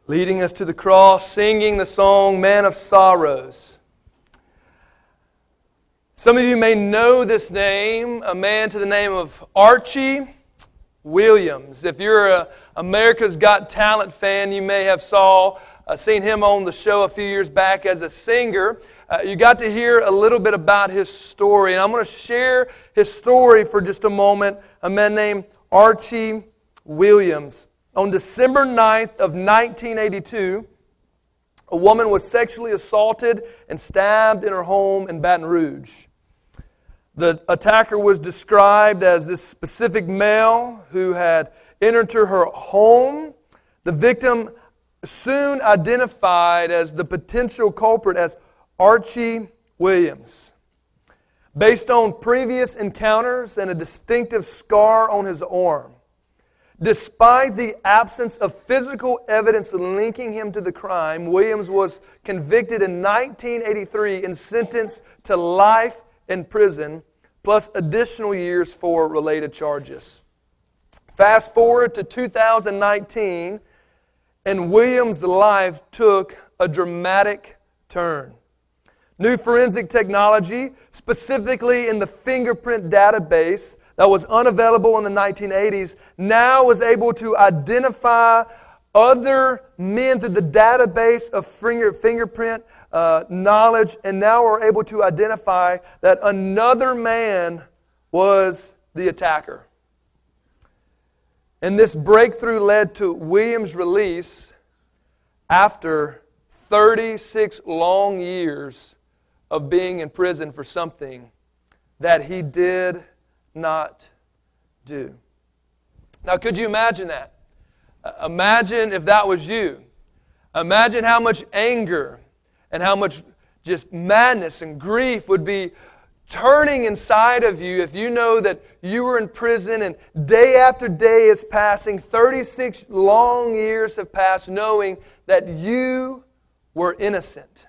leading us to the cross, singing the song, Man of Sorrows. Some of you may know this name, a man to the name of Archie Williams. If you're a America's Got Talent fan, you may have seen him on the show a few years back as a singer. You got to hear a little bit about his story, and I'm going to share his story for just a moment. A man named Archie Williams. On December 9th of 1982, a woman was sexually assaulted and stabbed in her home in Baton Rouge. The attacker was described as this specific male who had entered her home. The victim soon identified as the potential culprit as Archie Williams. Based on previous encounters and a distinctive scar on his arm, despite the absence of physical evidence linking him to the crime, Williams was convicted in 1983 and sentenced to life in prison, plus additional years for related charges. Fast forward to 2019, and Williams' life took a dramatic turn. New forensic technology, specifically in the fingerprint database that was unavailable in the 1980s, now was able to identify other men through the database of fingerprint knowledge, and now we're able to identify that another man was the attacker. And this breakthrough led to Williams' release after 36 long years of being in prison for something that he did not do. Now, could you imagine that? Imagine if that was you. Imagine how much anger and how much just madness and grief would be turning inside of you if you know that you were in prison and day after day is passing, 36 long years have passed knowing that you were innocent.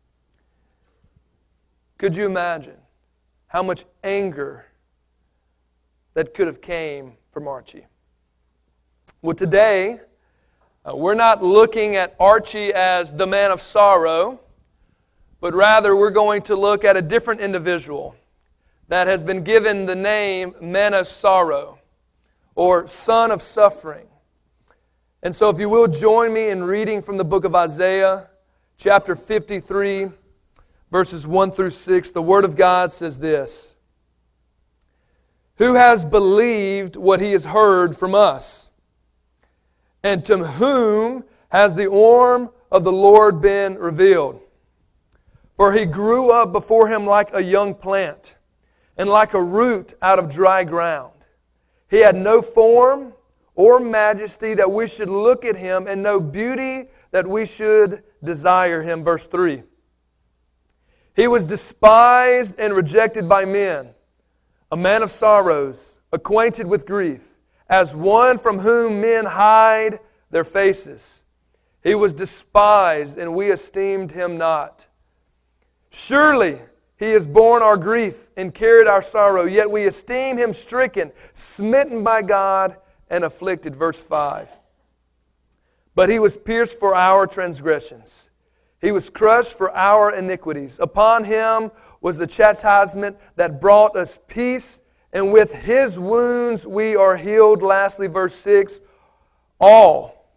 Could you imagine how much anger that could have came from Archie? Well, today, we're not looking at Archie as the man of sorrow, but rather we're going to look at a different individual that has been given the name Man of Sorrow, or Son of Suffering. And so if you will join me in reading from the book of Isaiah, chapter 53, verses 1 through 6, the Word of God says this: Who has believed what he has heard from us? And to whom has the arm of the Lord been revealed? For he grew up before him like a young plant, and like a root out of dry ground. He had no form or majesty that we should look at him, and no beauty that we should desire him. Verse 3. He was despised and rejected by men, a man of sorrows, acquainted with grief, as one from whom men hide their faces. He was despised, and we esteemed him not. Surely he has borne our grief and carried our sorrow, yet we esteem him stricken, smitten by God, and afflicted. Verse 5. But he was pierced for our transgressions. He was crushed for our iniquities. Upon him was the chastisement that brought us peace, and with his wounds we are healed. Lastly, verse 6, all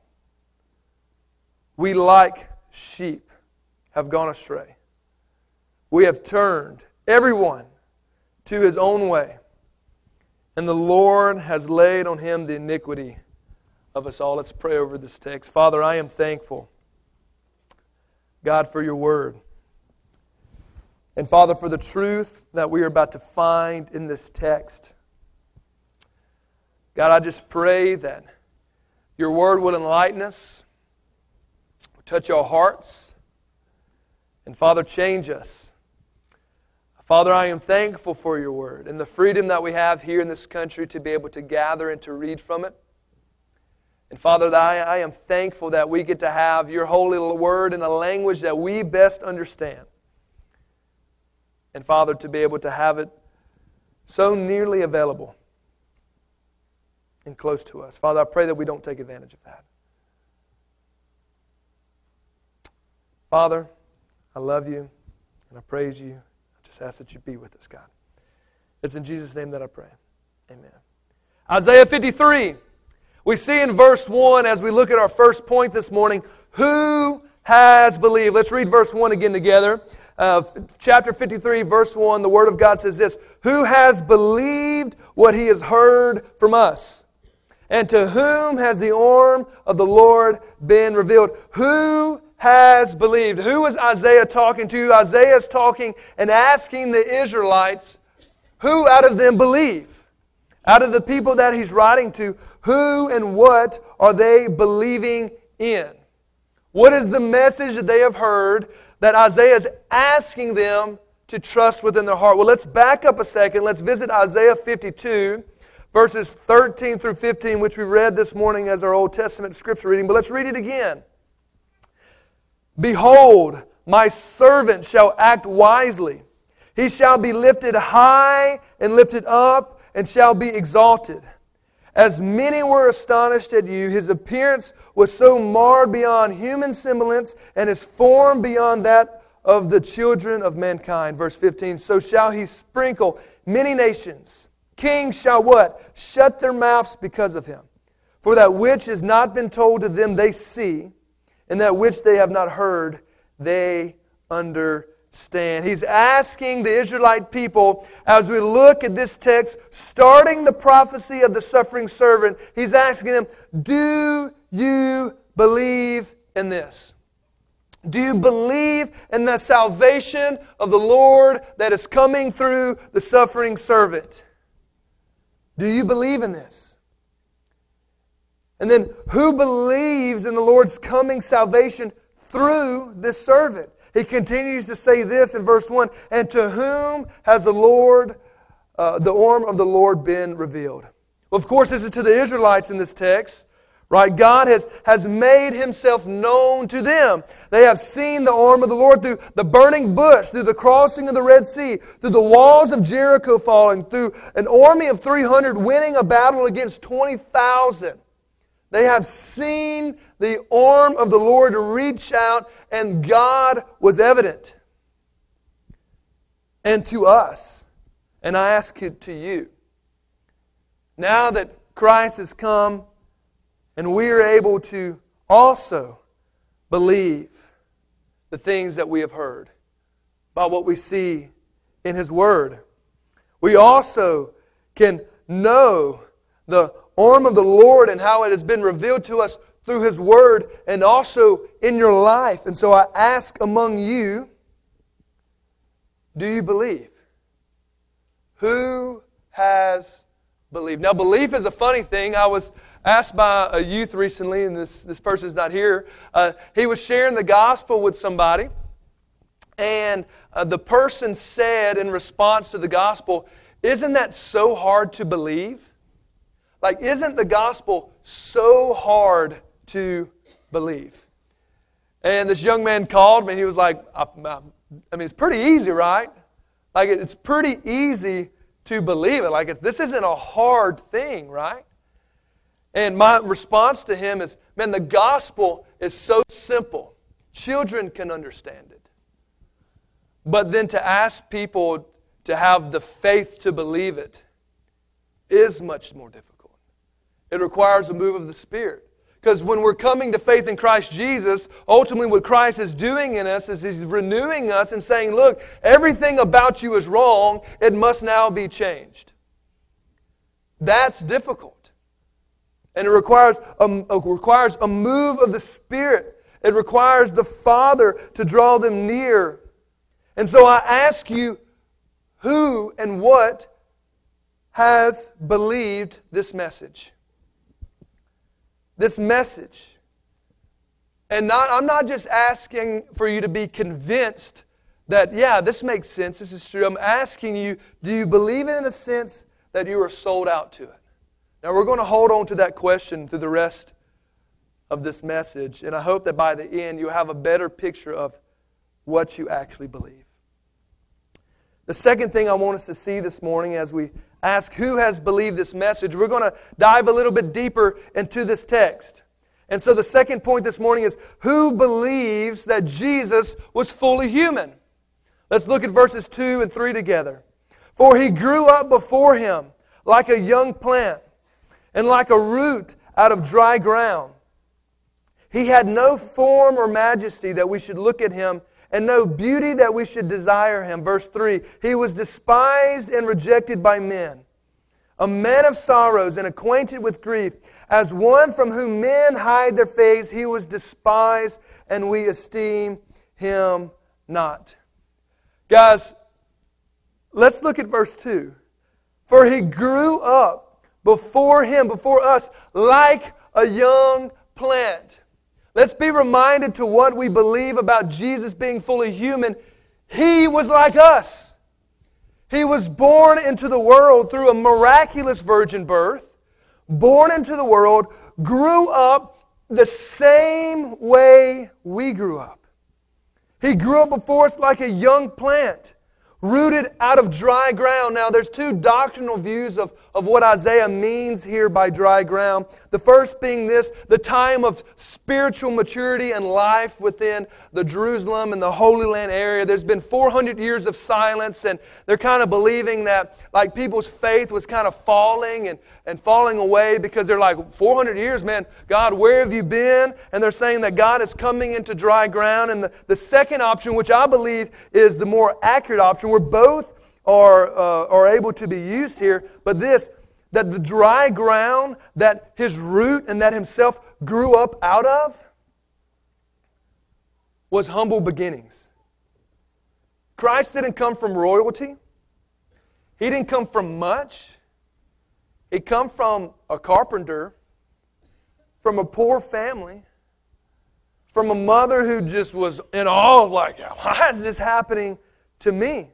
we like sheep have gone astray. We have turned everyone to his own way, and the Lord has laid on him the iniquity of us all. Let's pray over this text. Father, I am thankful, God, for your word. And Father, for the truth that we are about to find in this text. God, I just pray that your word will enlighten us, touch our hearts, and Father, change us. Father, I am thankful for your word and the freedom that we have here in this country to be able to gather and to read from it. And Father, I am thankful that we get to have your holy word in a language that we best understand. And Father, to be able to have it so nearly available and close to us. Father, I pray that we don't take advantage of that. Father, I love you and I praise you. I just ask that you be with us, God. It's in Jesus' name that I pray. Amen. Isaiah 53. We see in verse 1, as we look at our first point this morning, who has believed? Let's read verse 1 again together. Chapter 53, verse 1, the Word of God says this: Who has believed what he has heard from us? And to whom has the arm of the Lord been revealed? Who has believed? Who is Isaiah talking to? Isaiah is talking and asking the Israelites, who out of them believe? Out of the people that he's writing to, who and what are they believing in? What is the message that they have heard that Isaiah is asking them to trust within their heart? Well, let's back up a second. Let's visit Isaiah 52, verses 13 through 15, which we read this morning as our Old Testament scripture reading. But let's read it again. Behold, my servant shall act wisely. He shall be lifted high and lifted up and shall be exalted. As many were astonished at you, his appearance was so marred beyond human semblance, and his form beyond that of the children of mankind. Verse 15, so shall he sprinkle many nations. Kings shall what? Shut their mouths because of him. For that which has not been told to them they see, and that which they have not heard they understand. He's asking the Israelite people, as we look at this text, starting the prophecy of the suffering servant, he's asking them, do you believe in this? Do you believe in the salvation of the Lord that is coming through the suffering servant? Do you believe in this? And then, who believes in the Lord's coming salvation through this servant? He continues to say this in verse 1, and to whom has the arm of the Lord been revealed? Well, of course, this is to the Israelites in this text. Right? God has made Himself known to them. They have seen the arm of the Lord through the burning bush, through the crossing of the Red Sea, through the walls of Jericho falling, through an army of 300 winning a battle against 20,000. They have seen the arm of the Lord reach out, and God was evident. And to us, and I ask it to you, now that Christ has come, and we are able to also believe the things that we have heard by what we see in His Word. We also can know the arm of the Lord and how it has been revealed to us through His Word and also in your life. And so I ask among you, do you believe? Who has believed? Now, belief is a funny thing. I was asked by a youth recently, and this person's not here. He was sharing the gospel with somebody, and the person said in response to the gospel, "Isn't that so hard to believe? Like, isn't the gospel so hard to believe?" And this young man called me, and he was like, I mean, it's pretty easy, right? Like, it's pretty easy to believe it. Like, this isn't a hard thing, right? And my response to him is, man, the gospel is so simple. Children can understand it. But then to ask people to have the faith to believe it is much more difficult. It requires a move of the Spirit. Because when we're coming to faith in Christ Jesus, ultimately what Christ is doing in us is He's renewing us and saying, look, everything about you is wrong. It must now be changed. That's difficult. And it requires a move of the Spirit. It requires the Father to draw them near. And so I ask you, who and what has believed this message? This message. And I'm not just asking for you to be convinced that, yeah, this makes sense, this is true. I'm asking you, do you believe it in a sense that you are sold out to it? Now, we're going to hold on to that question through the rest of this message, and I hope that by the end you have a better picture of what you actually believe. The second thing I want us to see this morning as we ask who has believed this message, we're going to dive a little bit deeper into this text. And so the second point this morning is, who believes that Jesus was fully human? Let's look at verses 2 and 3 together. For He grew up before Him like a young plant, and like a root out of dry ground. He had no form or majesty that we should look at Him, and no beauty that we should desire Him. Verse 3, He was despised and rejected by men, a man of sorrows and acquainted with grief. As one from whom men hide their face, He was despised, and we esteem Him not. Guys, let's look at verse 2. For He grew up before Him, before us, like a young plant. Let's be reminded to what we believe about Jesus being fully human. He was like us. He was born into the world through a miraculous virgin birth, born into the world, grew up the same way we grew up. He grew up before us like a young plant, rooted out of dry ground. Now, there's two doctrinal views of what Isaiah means here by dry ground. The first being this, the time of spiritual maturity and life within the Jerusalem and the Holy Land area. There's been 400 years of silence, and they're kind of believing that like people's faith was kind of falling and falling away because they're like, 400 years, man, God, where have you been? And they're saying that God is coming into dry ground. And the second option, which I believe is the more accurate option, where both are able to be used here, but this, that the dry ground that His root and that Himself grew up out of was humble beginnings. Christ didn't come from royalty. He didn't come from much. He come from a carpenter, from a poor family, from a mother who just was in awe of like, why is this happening to me?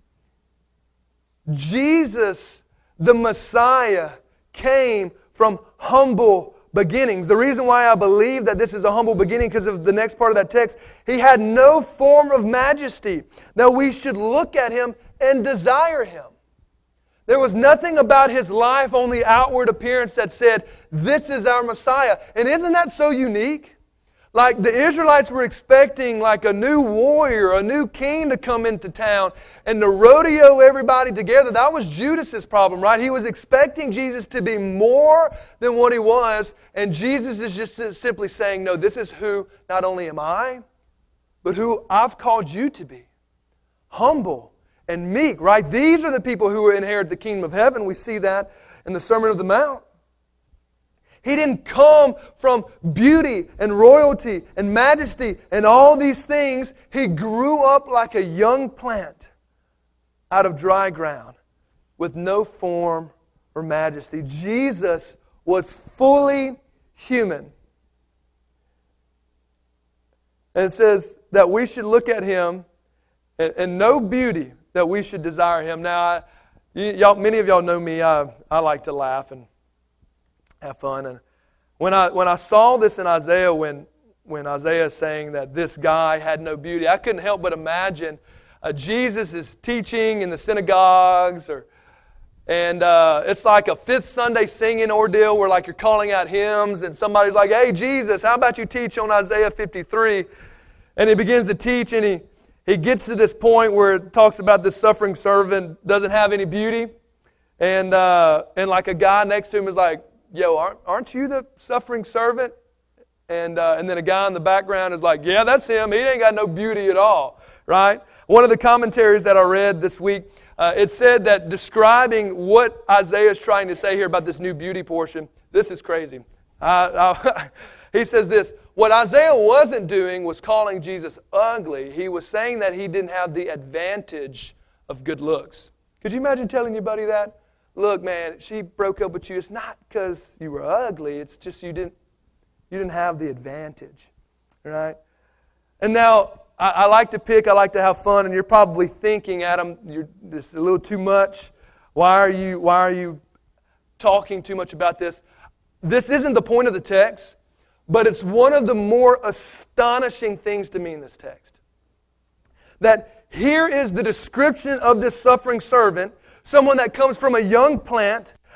Jesus, the Messiah, came from humble beginnings. The reason why I believe that this is a humble beginning because of the next part of that text, He had no form of majesty that we should look at Him and desire Him. There was nothing about His life, only outward appearance, that said, this is our Messiah. And isn't that so unique? Like the Israelites were expecting like a new warrior, a new king to come into town and to rodeo everybody together. That was Judas's problem, right? He was expecting Jesus to be more than what He was, and Jesus is just simply saying, no, this is who not only am I, but who I've called you to be. Humble and meek, right? These are the people who will inherit the kingdom of heaven. We see that in the Sermon on the Mount. He didn't come from beauty and royalty and majesty and all these things. He grew up like a young plant out of dry ground with no form or majesty. Jesus was fully human. And it says that we should look at Him and no beauty that we should desire Him. Now, many of y'all know me. I like to laugh and have fun. And when I saw this in Isaiah, when Isaiah is saying that this guy had no beauty, I couldn't help but imagine Jesus is teaching in the synagogues, and it's like a Fifth Sunday singing ordeal where like you're calling out hymns, and somebody's like, hey, Jesus, how about you teach on Isaiah 53? And He begins to teach, and he gets to this point where it talks about this suffering servant doesn't have any beauty, and like a guy next to him is like, yo, aren't you the suffering servant? And then a guy in the background is like, yeah, that's him. He ain't got no beauty at all, right? One of the commentaries that I read this week, it said that describing what Isaiah is trying to say here about this new beauty portion, this is crazy. He says this, what Isaiah wasn't doing was calling Jesus ugly. He was saying that He didn't have the advantage of good looks. Could you imagine telling your buddy that? Look, man, she broke up with you. It's not because you were ugly. It's just you didn't have the advantage, right? And now, I like to have fun, and you're probably thinking, Adam, this is a little too much. Why are you talking too much about this? This isn't the point of the text, but it's one of the more astonishing things to me in this text. That here is the description of this suffering servant, someone that comes from a young plant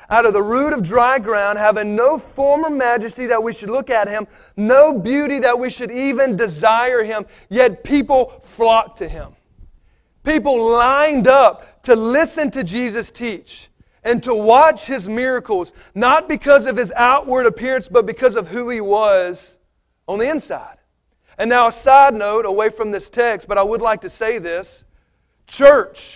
out of the root of dry ground, having no form or majesty that we should look at him, no beauty that we should even desire him, yet people flocked to him. People lined up to listen to Jesus teach and to watch his miracles, not because of his outward appearance, but because of who he was on the inside. And now a side note away from this text, but I would like to say this. Church.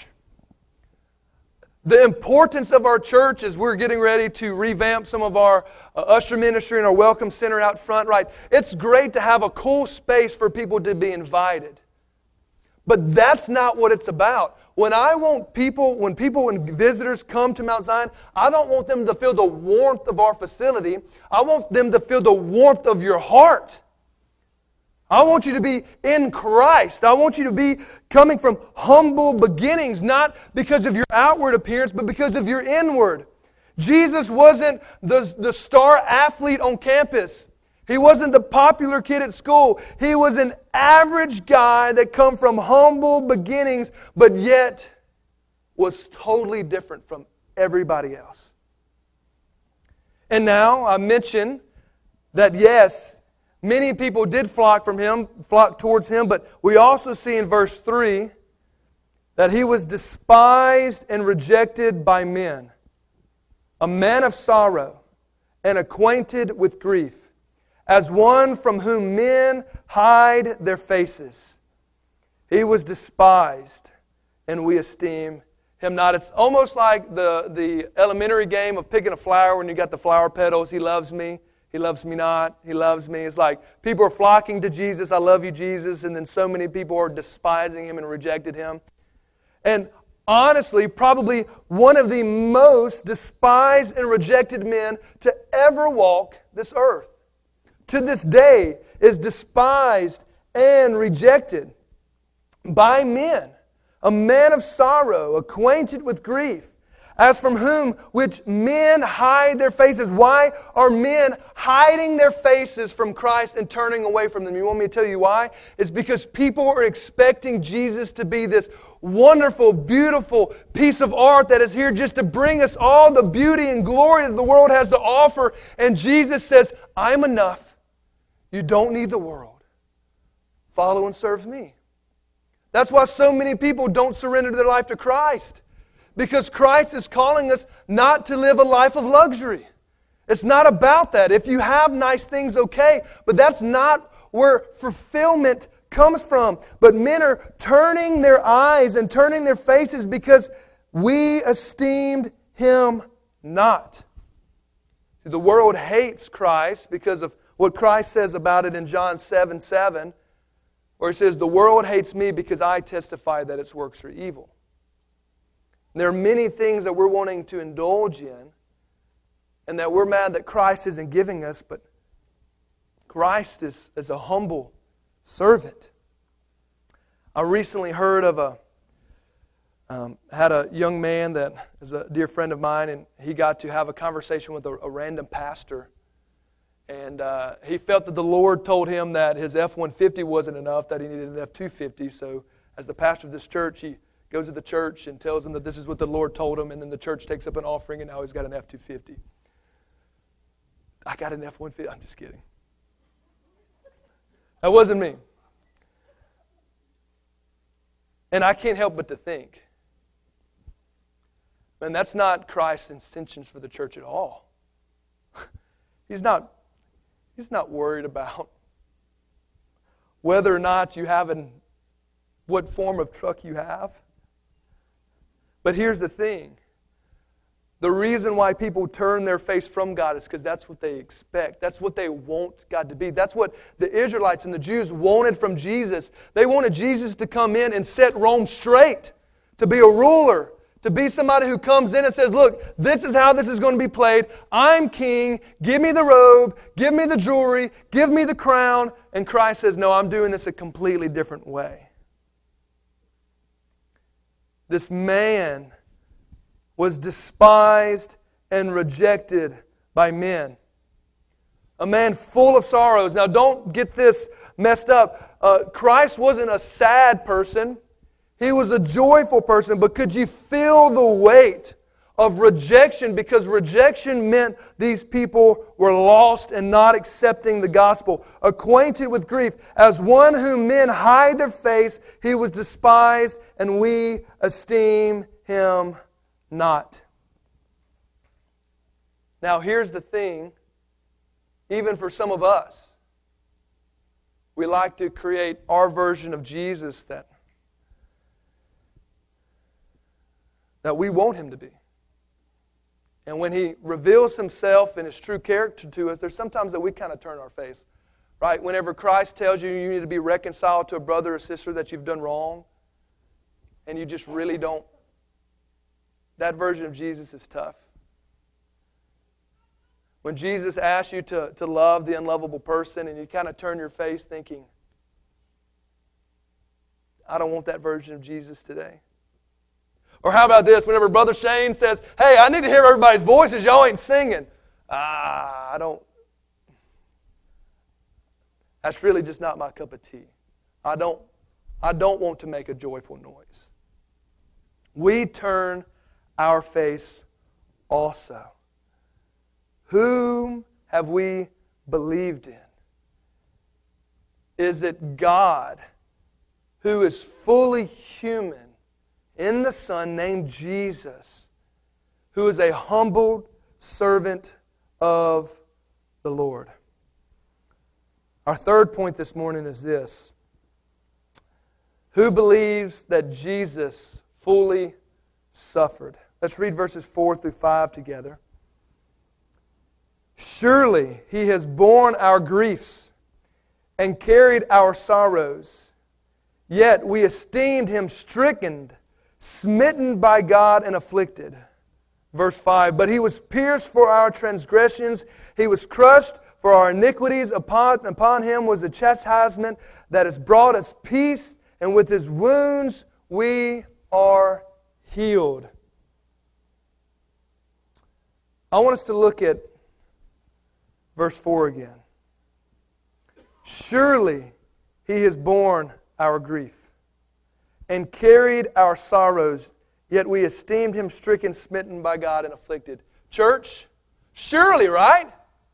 The importance of our church as we're getting ready to revamp some of our usher ministry and our welcome center out front, right? It's great to have a cool space for people to be invited. But that's not what it's about. When visitors come to Mount Zion, I don't want them to feel the warmth of our facility. I want them to feel the warmth of your heart. I want you to be in Christ. I want you to be coming from humble beginnings, not because of your outward appearance, but because of your inward. Jesus wasn't the star athlete on campus. He wasn't the popular kid at school. He was an average guy that come from humble beginnings, but yet was totally different from everybody else. And now I mention that yes, many people did flock towards him, but we also see in verse 3 that he was despised and rejected by men, a man of sorrow and acquainted with grief, as one from whom men hide their faces. He was despised, and we esteem him not. It's almost like the elementary game of picking a flower when you got the flower petals. He loves me. He loves me not. He loves me. It's like people are flocking to Jesus. I love you, Jesus. And then so many people are despising him and rejected him. And honestly, probably one of the most despised and rejected men to ever walk this earth, to this day, is despised and rejected by men. A man of sorrow, acquainted with grief, as from whom which men hide their faces. Why are men hiding their faces from Christ and turning away from them? You want me to tell you why? It's because people are expecting Jesus to be this wonderful, beautiful piece of art that is here just to bring us all the beauty and glory that the world has to offer. And Jesus says, I'm enough. You don't need the world. Follow and serve me. That's why so many people don't surrender their life to Christ. Because Christ is calling us not to live a life of luxury. It's not about that. If you have nice things, okay. But that's not where fulfillment comes from. But men are turning their eyes and turning their faces because we esteemed him not. See, the world hates Christ because of what Christ says about it in John 7:7, where he says, the world hates me because I testify that its works are evil. There are many things that we're wanting to indulge in and that we're mad that Christ isn't giving us, but Christ is a humble servant. I recently heard of had a young man that is a dear friend of mine, and he got to have a conversation with a random pastor. And he felt that the Lord told him that his F-150 wasn't enough, that he needed an F-250. So as the pastor of this church, he goes to the church and tells them that this is what the Lord told him, and then the church takes up an offering, and now he's got an F-250. I got an F-150. I'm just kidding. That wasn't me. And I can't help but to think, man, that's not Christ's intentions for the church at all. He's not worried about whether or not you have what form of truck you have. But here's the thing. The reason why people turn their face from God is because that's what they expect. That's what they want God to be. That's what the Israelites and the Jews wanted from Jesus. They wanted Jesus to come in and set Rome straight, to be a ruler, to be somebody who comes in and says, look, this is how this is going to be played. I'm king. Give me the robe. Give me the jewelry. Give me the crown. And Christ says, no, I'm doing this a completely different way. This man was despised and rejected by men. A man full of sorrows. Now don't get this messed up. Christ wasn't a sad person. He was a joyful person. But could you feel the weight of rejection, because rejection meant these people were lost and not accepting the gospel. Acquainted with grief, as one whom men hide their face, he was despised, and we esteem him not. Now here's the thing, even for some of us, we like to create our version of Jesus that we want Him to be. And when He reveals Himself and His true character to us, there's sometimes that we kind of turn our face. Right? Whenever Christ tells you you need to be reconciled to a brother or sister that you've done wrong, and you just really don't, that version of Jesus is tough. When Jesus asks you to love the unlovable person, and you kind of turn your face thinking, I don't want that version of Jesus today. Or how about this? Whenever Brother Shane says, hey, I need to hear everybody's voices. Y'all ain't singing. I don't. That's really just not my cup of tea. I don't want to make a joyful noise. We turn our face also. Whom have we believed in? Is it God, who is fully human, in the Son named Jesus, who is a humbled servant of the Lord? Our third point this morning is this. Who believes that Jesus fully suffered? Let's read verses 4 through 5 together. Surely He has borne our griefs and carried our sorrows, yet we esteemed Him stricken, smitten by God, and afflicted. Verse 5, but He was pierced for our transgressions, He was crushed for our iniquities. Upon Him was the chastisement that has brought us peace, and with His wounds we are healed. I want us to look at verse 4 again. Surely He has borne our grief and carried our sorrows, yet we esteemed Him stricken, smitten by God, and afflicted. Church, surely, right?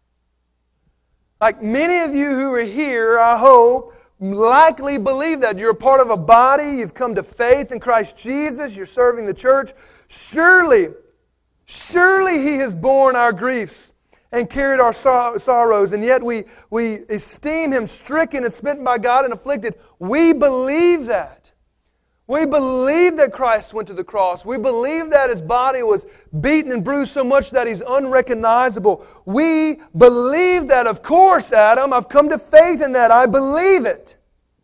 Like many of you who are here, I hope, likely believe that. You're a part of a body, you've come to faith in Christ Jesus, you're serving the church. Surely He has borne our griefs and carried our sorrows, and yet we esteem Him stricken and smitten by God and afflicted. We believe that. We believe that Christ went to the cross. We believe that His body was beaten and bruised so much that He's unrecognizable. We believe that. Of course, Adam, I've come to faith in that. I believe it.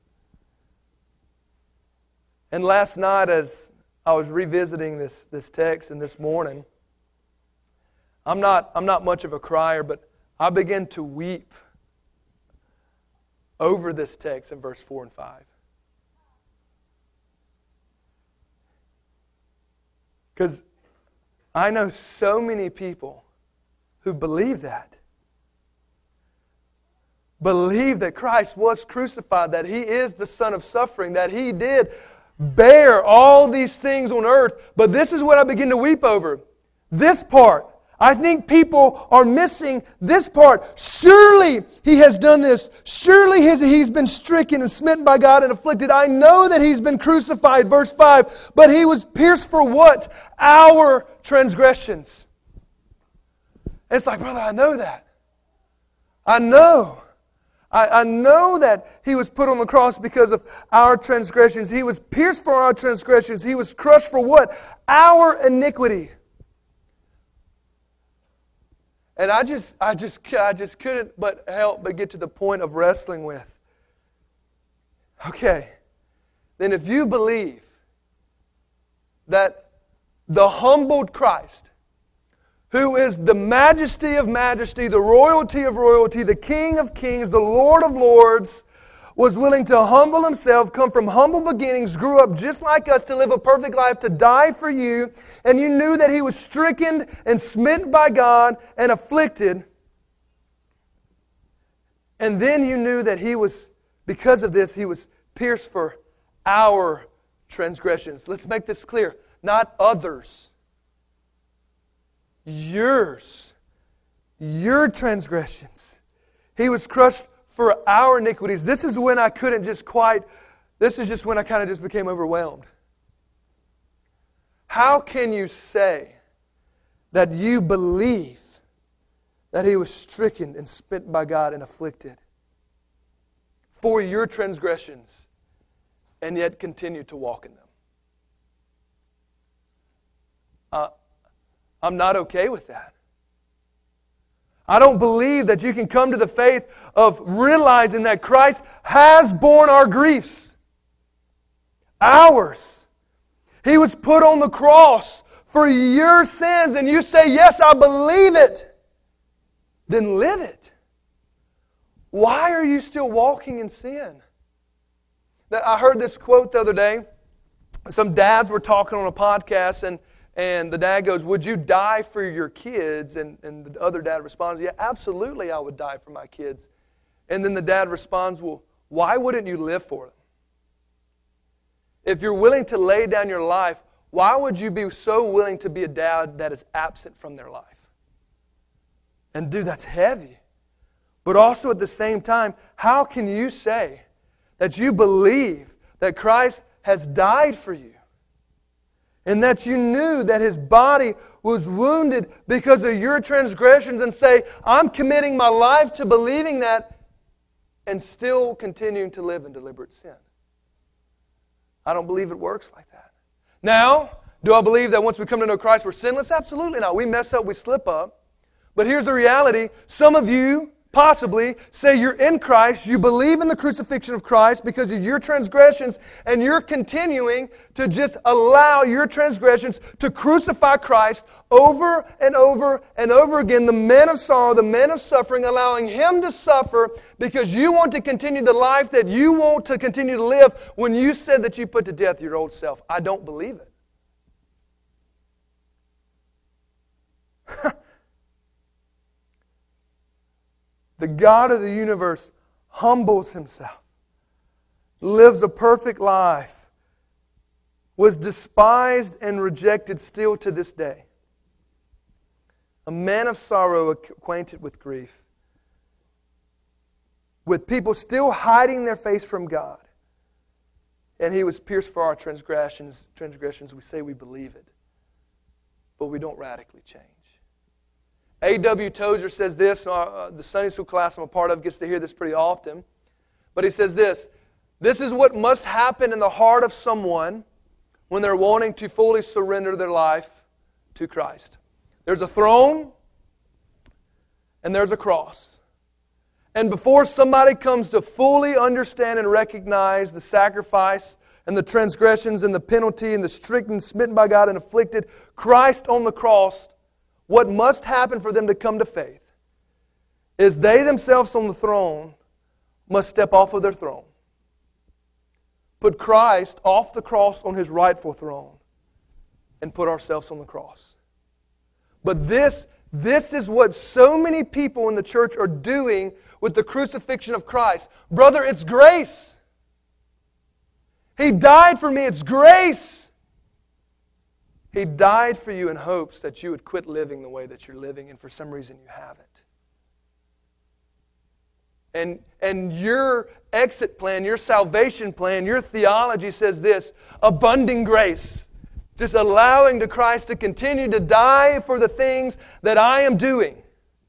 And last night, as I was revisiting this text and this morning, I'm not much of a crier, but I began to weep over this text in verse 4 and 5. Because I know so many people who believe that. Believe that Christ was crucified, that He is the Son of suffering, that He did bear all these things on earth. But this is what I begin to weep over. This part. I think people are missing this part. Surely He has done this. Surely He's been stricken and smitten by God and afflicted. I know that He's been crucified, verse 5. But He was pierced for what? Our transgressions. And it's like, brother, I know that. I know. I know that He was put on the cross because of our transgressions. He was pierced for our transgressions. He was crushed for what? Our iniquity. And I just couldn't but help but get to the point of wrestling with. Okay, then if you believe that the humbled Christ, who is the majesty of majesty, the royalty of royalty, the King of kings, the Lord of lords, was willing to humble Himself, come from humble beginnings, grew up just like us to live a perfect life, to die for you, and you knew that He was stricken and smitten by God and afflicted, and then you knew that He was, because of this, He was pierced for our transgressions. Let's make this clear. Not others. yours, your transgressions. He was crushed for our iniquities. This is when I couldn't just quite, this is just when I kind of just became overwhelmed. How can you say that you believe that He was stricken and smitten by God and afflicted for your transgressions and yet continue to walk in them? I'm not okay with that. I don't believe that you can come to the faith of realizing that Christ has borne our griefs. Ours. He was put on the cross for your sins, and you say, yes, I believe it. Then live it. Why are you still walking in sin? I heard this quote the other day. Some dads were talking on a podcast, and the dad goes, would you die for your kids? And the other dad responds, yeah, absolutely I would die for my kids. And then the dad responds, well, why wouldn't you live for them? If you're willing to lay down your life, why would you be so willing to be a dad that is absent from their life? And dude, that's heavy. But also at the same time, how can you say that you believe that Christ has died for you? And that you knew that His body was wounded because of your transgressions and say, I'm committing my life to believing that and still continuing to live in deliberate sin. I don't believe it works like that. Now, do I believe that once we come to know Christ we're sinless? Absolutely not. We mess up, we slip up. But here's the reality. Some of you possibly say you're in Christ, you believe in the crucifixion of Christ because of your transgressions, and you're continuing to just allow your transgressions to crucify Christ over and over and over again, the man of sorrow, the man of suffering, allowing Him to suffer because you want to continue the life that you want to continue to live when you said that you put to death your old self. I don't believe it. The God of the universe humbles Himself, lives a perfect life, was despised and rejected still to this day. A man of sorrow, acquainted with grief, with people still hiding their face from God. And He was pierced for our transgressions. We say we believe it, but we don't radically change. A.W. Tozer says this, the Sunday school class I'm a part of gets to hear this pretty often. But he says this is what must happen in the heart of someone when they're wanting to fully surrender their life to Christ. There's a throne and there's a cross. And before somebody comes to fully understand and recognize the sacrifice and the transgressions and the penalty and the stricken, smitten by God and afflicted Christ on the cross, what must happen for them to come to faith is they themselves on the throne must step off of their throne. Put Christ off the cross on His rightful throne and put ourselves on the cross. But this is what so many people in the church are doing with the crucifixion of Christ. Brother, it's grace. He died for me, it's grace. He died for you in hopes that you would quit living the way that you're living, and for some reason you haven't. And your exit plan, your salvation plan, your theology says this: abounding grace. Just allowing Christ to continue to die for the things that I am doing.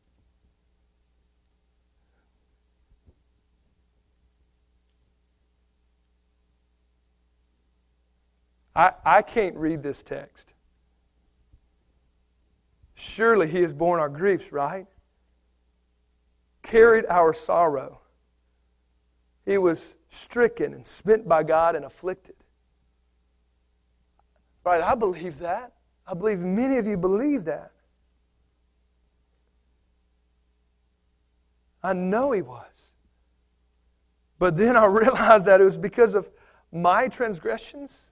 I can't read this text. Surely He has borne our griefs, right? Carried our sorrow. He was stricken and smitten by God and afflicted. Right, I believe that. I believe many of you believe that. I know He was. But then I realized that it was because of my transgressions.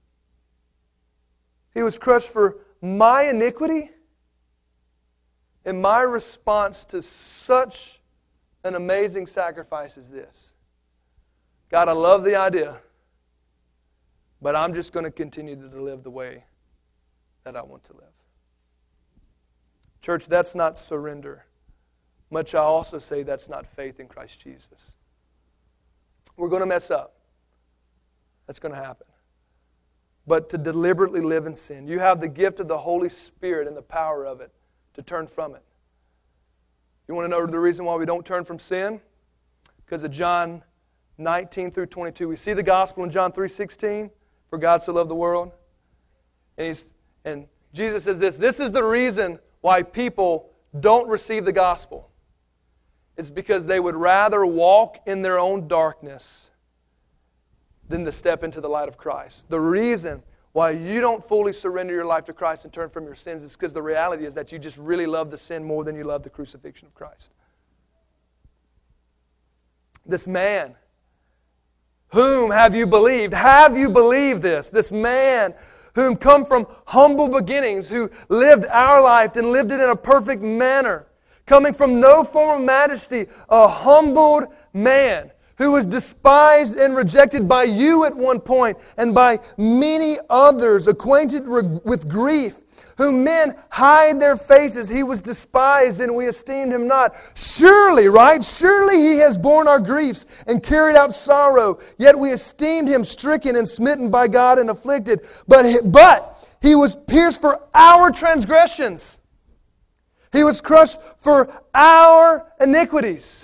He was crushed for my iniquity. And my response to such an amazing sacrifice is this: God, I love the idea, but I'm just going to continue to live the way that I want to live. Church, that's not surrender. Much I also say that's not faith in Christ Jesus. We're going to mess up. That's going to happen. But to deliberately live in sin, you have the gift of the Holy Spirit and the power of it to turn from it. You want to know the reason why we don't turn from sin? Because of John 19 through 22. We see the gospel in John 3:16, for God so loved the world. And Jesus says this is the reason why people don't receive the gospel. It's because they would rather walk in their own darkness than to step into the light of Christ. The reason why you don't fully surrender your life to Christ and turn from your sins is because the reality is that you just really love the sin more than you love the crucifixion of Christ. This man, whom have you believed? Have you believed this? This man whom come from humble beginnings, who lived our life and lived it in a perfect manner, coming from no form of majesty, a humbled man who was despised and rejected by you at one point and by many others, acquainted with grief, whom men hide their faces. He was despised and we esteemed Him not. Surely, right? Surely He has borne our griefs and carried out sorrow. Yet we esteemed Him stricken and smitten by God and afflicted. But He was pierced for our transgressions. He was crushed for our iniquities.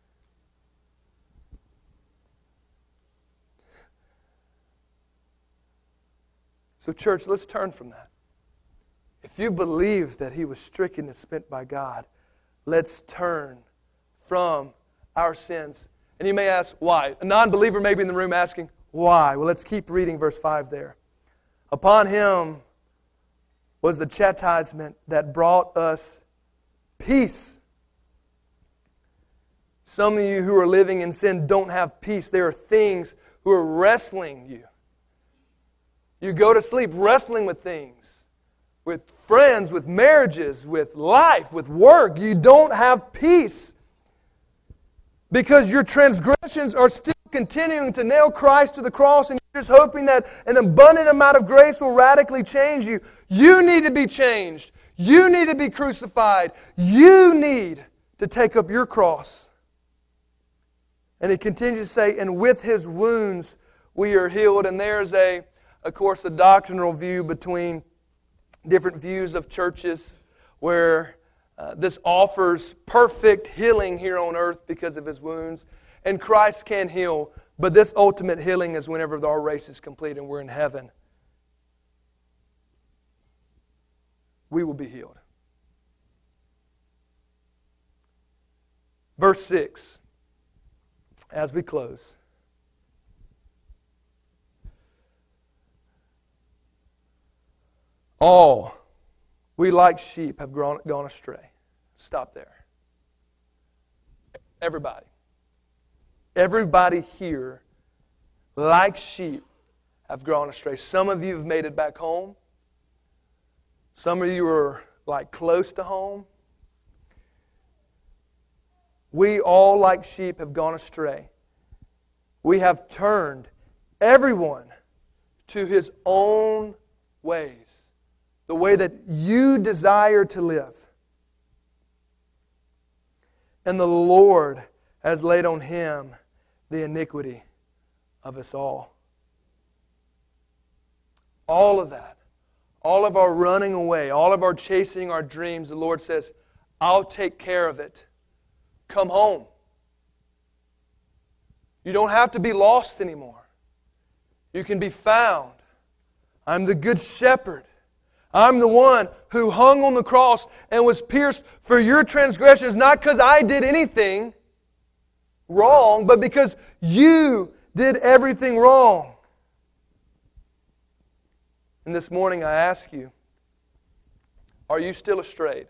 So church, let's turn from that. If you believe that He was stricken and smitten by God, let's turn from our sins. And you may ask, why? A non-believer may be in the room asking, why? Well, let's keep reading verse 5 there. Upon Him was the chastisement that brought us peace. Some of you who are living in sin don't have peace. There are things who are wrestling you. You go to sleep wrestling with things, with friends, with marriages, with life, with work. You don't have peace because your transgressions are still continuing to nail Christ to the cross, and you're just hoping that an abundant amount of grace will radically change you. You need to be changed. You need to be crucified. You need to take up your cross. And He continues to say, and with His wounds we are healed. And there's of course, a doctrinal view between different views of churches where this offers perfect healing here on earth because of His wounds. And Christ can heal, but this ultimate healing is whenever our race is complete and we're in heaven. We will be healed. Verse 6, as we close. All, we like sheep have gone astray. Stop there. Everybody. Everybody here, like sheep, have gone astray. Some of you have made it back home. Some of you are like close to home. We all, like sheep, have gone astray. We have turned everyone to his own ways. The way that you desire to live. And the Lord has laid on Him the iniquity of us all. All of that, all of our running away, all of our chasing our dreams, the Lord says, I'll take care of it. Come home. You don't have to be lost anymore. You can be found. I'm the good shepherd. I'm the one who hung on the cross and was pierced for your transgressions, not because I did anything wrong, but because you did everything wrong. And this morning I ask you, are you still astray?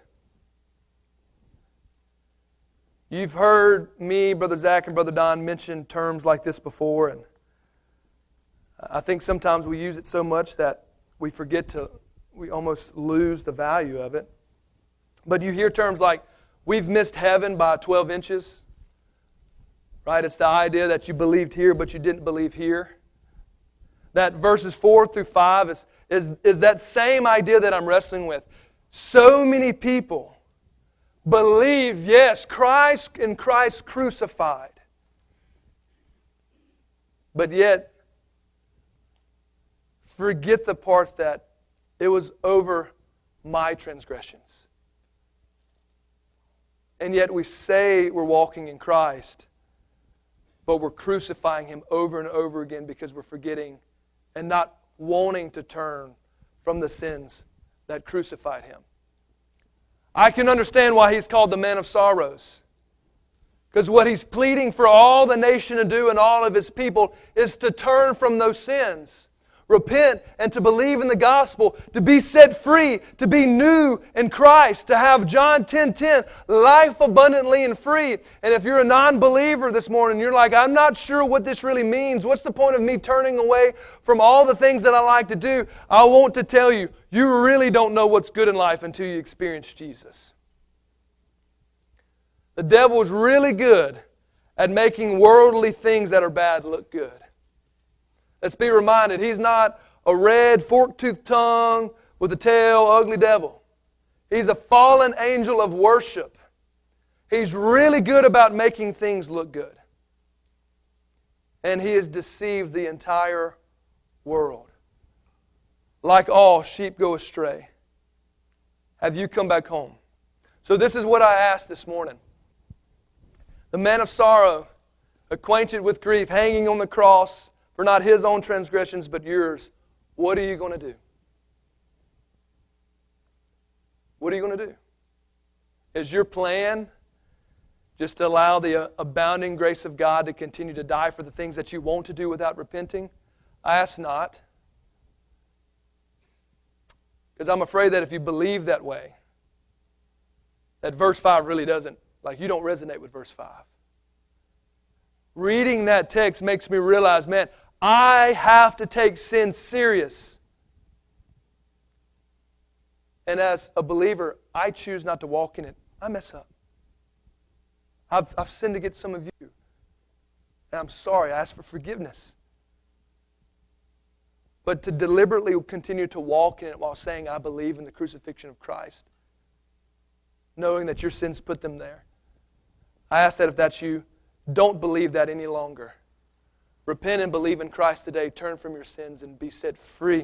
You've heard me, Brother Zach, and Brother Don mention terms like this before, and I think sometimes we use it so much that we almost lose the value of it. But you hear terms like, we've missed heaven by 12 inches. Right? It's the idea that you believed here, but you didn't believe here. That verses 4 through 5 is that same idea that I'm wrestling with. So many people believe, yes, Christ and Christ crucified. But yet, forget the part that it was over my transgressions. And yet we say we're walking in Christ, but we're crucifying Him over and over again because we're forgetting and not wanting to turn from the sins that crucified Him. I can understand why He's called the man of sorrows. Because what He's pleading for all the nation to do and all of His people is to turn from those sins. Repent and to believe in the gospel, to be set free, to be new in Christ, to have John 10:10, life abundantly and free. And if you're a non-believer this morning, you're like, I'm not sure what this really means. What's the point of me turning away from all the things that I like to do? I want to tell you, you really don't know what's good in life until you experience Jesus. The devil is really good at making worldly things that are bad look good. Let's be reminded, he's not a red, fork-toothed tongue with a tail, ugly devil. He's a fallen angel of worship. He's really good about making things look good. And he has deceived the entire world. Like all, sheep go astray. Have you come back home? So this is what I asked this morning. The man of sorrow, acquainted with grief, hanging on the cross, for not his own transgressions, but yours. What are you going to do? What are you going to do? Is your plan just to allow the abounding grace of God to continue to die for the things that you want to do without repenting? I ask not. Because I'm afraid that if you believe that way, that verse 5 really doesn't, like you don't resonate with verse 5. Reading that text makes me realize, man, I have to take sin serious. And as a believer, I choose not to walk in it. I mess up. I've sinned against some of you. And I'm sorry. I ask for forgiveness. But to deliberately continue to walk in it while saying, I believe in the crucifixion of Christ, knowing that your sins put them there. I ask that if that's you, don't believe that any longer. Repent and believe in Christ today. Turn from your sins and be set free.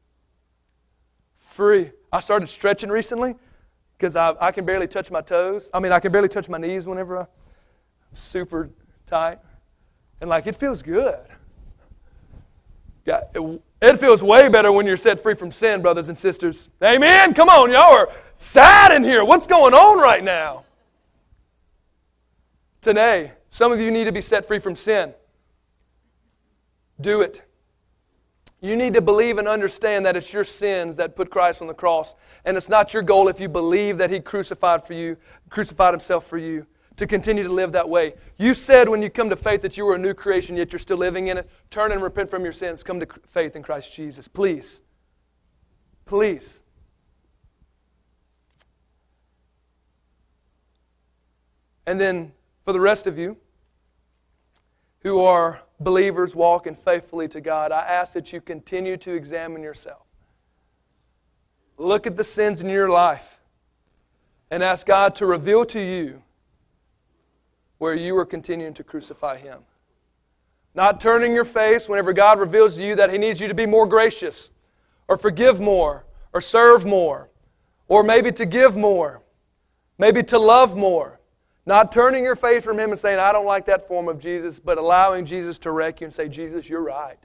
Free. I started stretching recently because I can barely touch my toes. I can barely touch my knees whenever I'm super tight. And it feels good. Yeah, it feels way better when you're set free from sin, brothers and sisters. Amen? Come on, y'all are sad in here. What's going on right now? Today, some of you need to be set free from sin. Do it. You need to believe and understand that it's your sins that put Christ on the cross. And it's not your goal if you believe that He crucified Himself for you, to continue to live that way. You said when you come to faith that you were a new creation, yet you're still living in it. Turn and repent from your sins. Come to faith in Christ Jesus. Please. Please. And then for the rest of you who are believers walking faithfully to God, I ask that you continue to examine yourself. Look at the sins in your life and ask God to reveal to you where you are continuing to crucify Him. Not turning your face whenever God reveals to you that He needs you to be more gracious, or forgive more, or serve more, or maybe to give more, maybe to love more. Not turning your face from Him and saying, I don't like that form of Jesus, but allowing Jesus to wreck you and say, Jesus, you're right.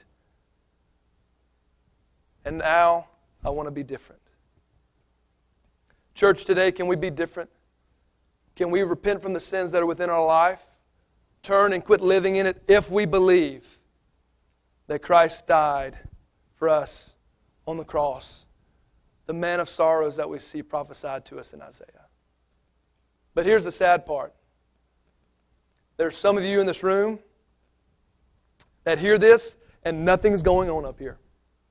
And now I want to be different. Church, today, can we be different? Can we repent from the sins that are within our life? Turn and quit living in it if we believe that Christ died for us on the cross. The man of sorrows that we see prophesied to us in Isaiah. But here's the sad part. There's some of you in this room that hear this and nothing's going on up here.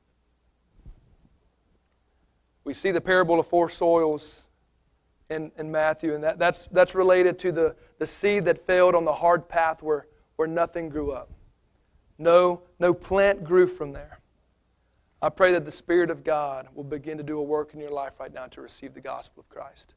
We see the parable of 4 soils in Matthew, and that's related to the seed that fell on the hard path where nothing grew up. No plant grew from there. I pray that the Spirit of God will begin to do a work in your life right now to receive the gospel of Christ.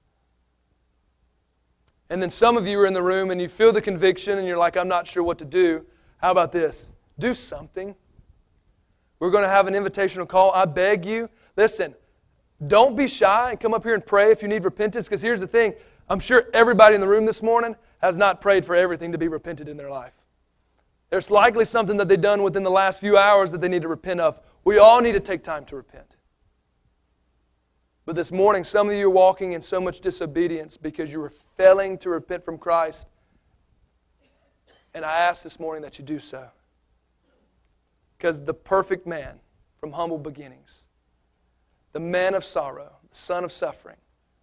And then some of you are in the room and you feel the conviction and you're like, I'm not sure what to do. How about this? Do something. We're going to have an invitational call. I beg you, listen, don't be shy and come up here and pray if you need repentance, because here's the thing. I'm sure everybody in the room this morning has not prayed for everything to be repented in their life. There's likely something that they've done within the last few hours that they need to repent of. We all need to take time to repent. But this morning, some of you are walking in so much disobedience because you were failing to repent from Christ. And I ask this morning that you do so. Because the perfect man from humble beginnings, the man of sorrow, the son of suffering,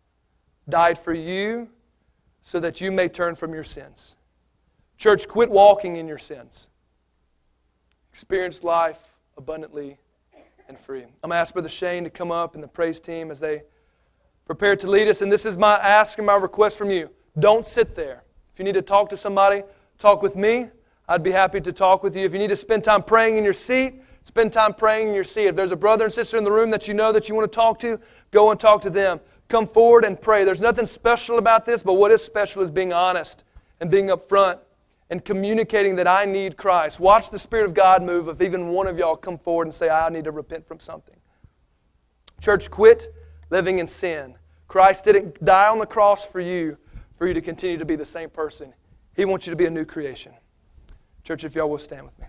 died for you so that you may turn from your sins. Church, quit walking in your sins. Experience life abundantly and free. I'm going to ask Brother Shane to come up and the praise team as they prepare to lead us. And this is my ask and my request from you. Don't sit there. If you need to talk to somebody, talk with me. I'd be happy to talk with you. If you need to spend time praying in your seat, spend time praying in your seat. If there's a brother and sister in the room that you know that you want to talk to, go and talk to them. Come forward and pray. There's nothing special about this, but what is special is being honest and being upfront and communicating that I need Christ. Watch the Spirit of God move if even one of y'all come forward and say, I need to repent from something. Church, quit living in sin. Christ didn't die on the cross for you to continue to be the same person. He wants you to be a new creation. Church, if y'all will stand with me.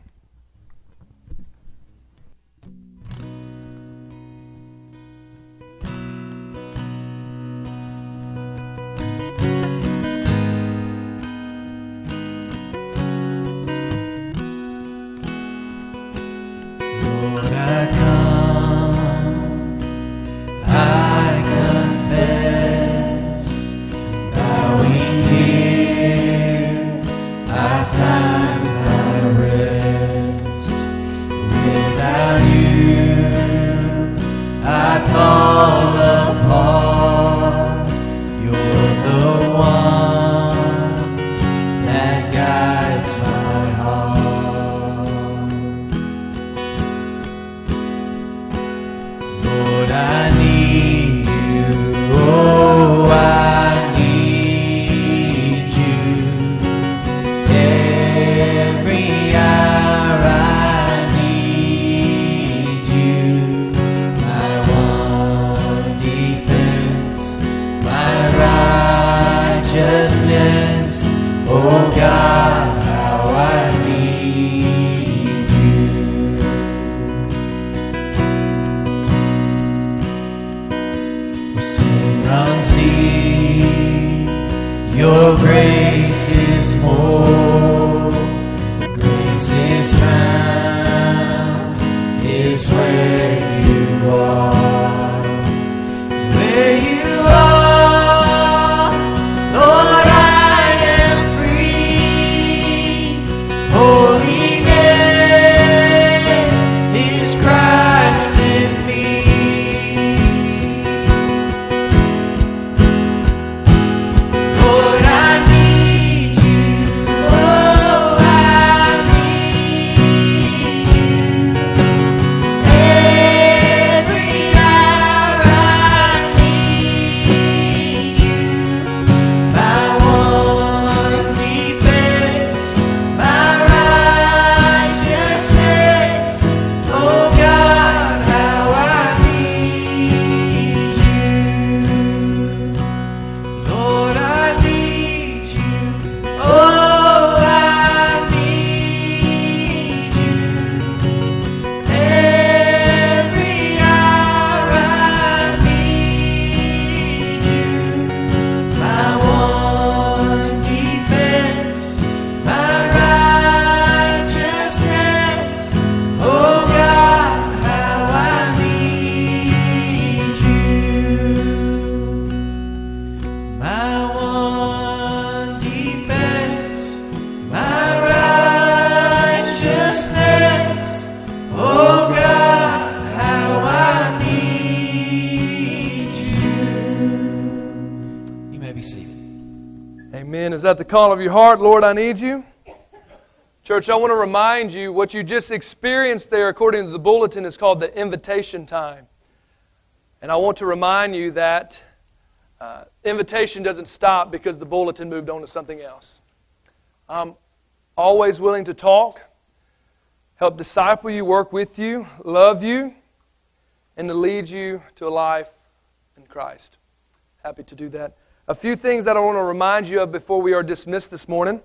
Is that the call of your heart? Lord, I need you. Church, I want to remind you what you just experienced there, according to the bulletin, is called the invitation time. And I want to remind you that invitation doesn't stop because the bulletin moved on to something else. I'm always willing to talk, help disciple you, work with you, love you, and to lead you to a life in Christ. Happy to do that. A few things that I want to remind you of before we are dismissed this morning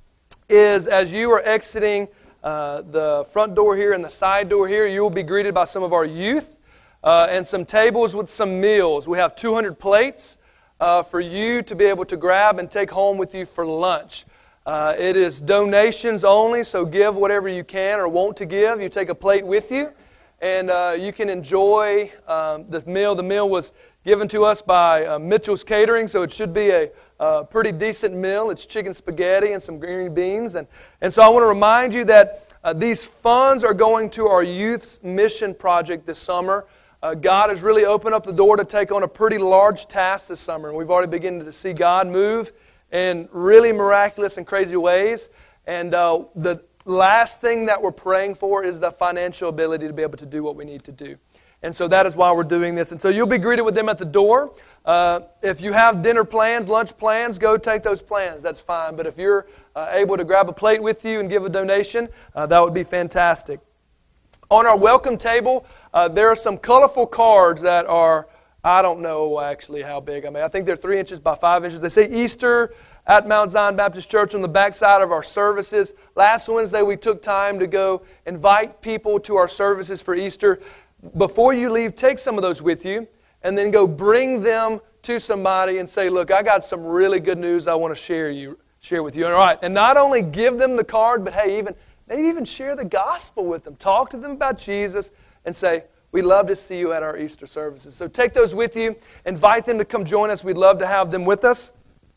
is as you are exiting the front door here and the side door here, you will be greeted by some of our youth and some tables with some meals. We have 200 plates for you to be able to grab and take home with you for lunch. It is donations only, so give whatever you can or want to give. You take a plate with you, and you can enjoy the meal. The meal was given to us by Mitchell's Catering, so it should be a pretty decent meal. It's chicken spaghetti and some green beans. And so I want to remind you that these funds are going to our youth's mission project this summer. God has really opened up the door to take on a pretty large task this summer, and we've already begun to see God move in really miraculous and crazy ways. And the last thing that we're praying for is the financial ability to be able to do what we need to do. And so that is why we're doing this. And so you'll be greeted with them at the door. If you have dinner plans, lunch plans, go take those plans. That's fine. But if you're able to grab a plate with you and give a donation, that would be fantastic. On our welcome table, there are some colorful cards that are, I don't know actually how big. I think they're 3 inches by 5 inches. They say Easter at Mount Zion Baptist Church on the backside of our services. Last Wednesday, we took time to go invite people to our services for Easter. Before you leave, take some of those with you and then go bring them to somebody and say, look, I got some really good news I want to share with you. All right. And not only give them the card, but hey, maybe even share the gospel with them. Talk to them about Jesus and say, we'd love to see you at our Easter services. So take those with you. Invite them to come join us. We'd love to have them with us.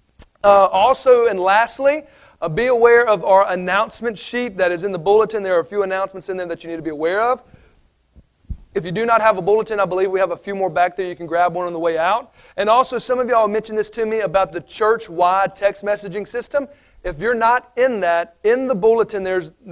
Also, and lastly, be aware of our announcement sheet that is in the bulletin. There are a few announcements in there that you need to be aware of. If you do not have a bulletin, I believe we have a few more back there. You can grab one on the way out. And also, some of y'all mentioned this to me about the church-wide text messaging system. If you're not in that, in the bulletin,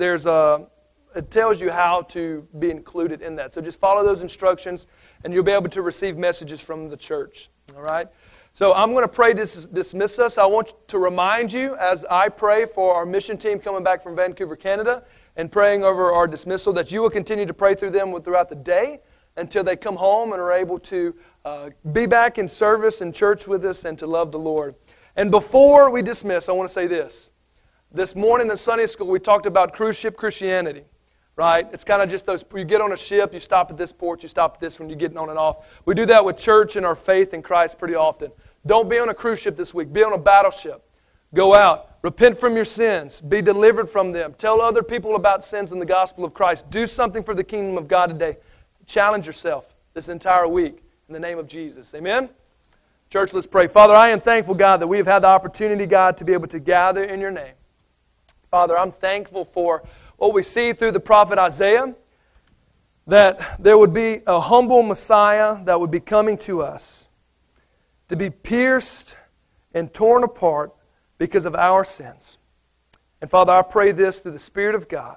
it tells you how to be included in that. So just follow those instructions, and you'll be able to receive messages from the church. All right? So I'm going to pray to dismiss us. I want to remind you, as I pray for our mission team coming back from Vancouver, Canada, and praying over our dismissal, that you will continue to pray through them throughout the day until they come home and are able to be back in service and church with us and to love the Lord. And before we dismiss, I want to say this. This morning in Sunday school, we talked about cruise ship Christianity, right? It's kind of just those, you get on a ship, you stop at this port, you stop at this one, you're getting on and off. We do that with church and our faith in Christ pretty often. Don't be on a cruise ship this week. Be on a battleship. Go out. Repent from your sins. Be delivered from them. Tell other people about sins and the gospel of Christ. Do something for the kingdom of God today. Challenge yourself this entire week in the name of Jesus. Amen? Church, let's pray. Father, I am thankful, God, that we have had the opportunity, God, to be able to gather in your name. Father, I'm thankful for what we see through the prophet Isaiah, that there would be a humble Messiah that would be coming to us to be pierced and torn apart because of our sins. And Father, I pray this through the Spirit of God,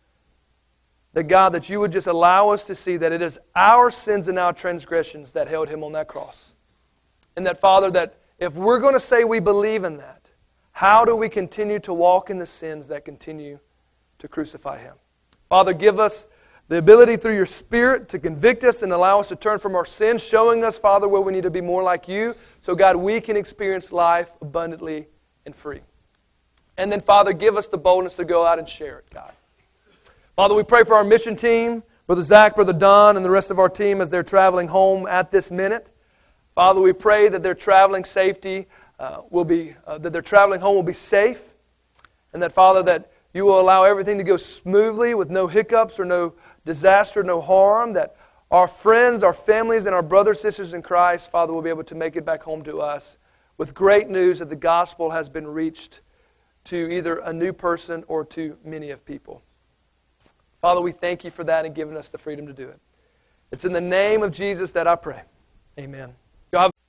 that God, that you would just allow us to see that it is our sins and our transgressions that held him on that cross. And that, Father, that if we're going to say we believe in that, how do we continue to walk in the sins that continue to crucify him? Father, give us the ability through your Spirit to convict us and allow us to turn from our sins, showing us, Father, where we need to be more like you, so, God, we can experience life abundantly and free. And then, Father, give us the boldness to go out and share it, God. Father, we pray for our mission team, Brother Zach, Brother Don, and the rest of our team as they're traveling home at this minute. Father, we pray that their traveling safety that their traveling home will be safe, and that, Father, that you will allow everything to go smoothly with no hiccups or no disaster, no harm, that our friends, our families, and our brothers, sisters in Christ, Father, will be able to make it back home to us with great news that the gospel has been reached to either a new person or to many of people. Father, we thank you for that and giving us the freedom to do it. It's in the name of Jesus that I pray. Amen.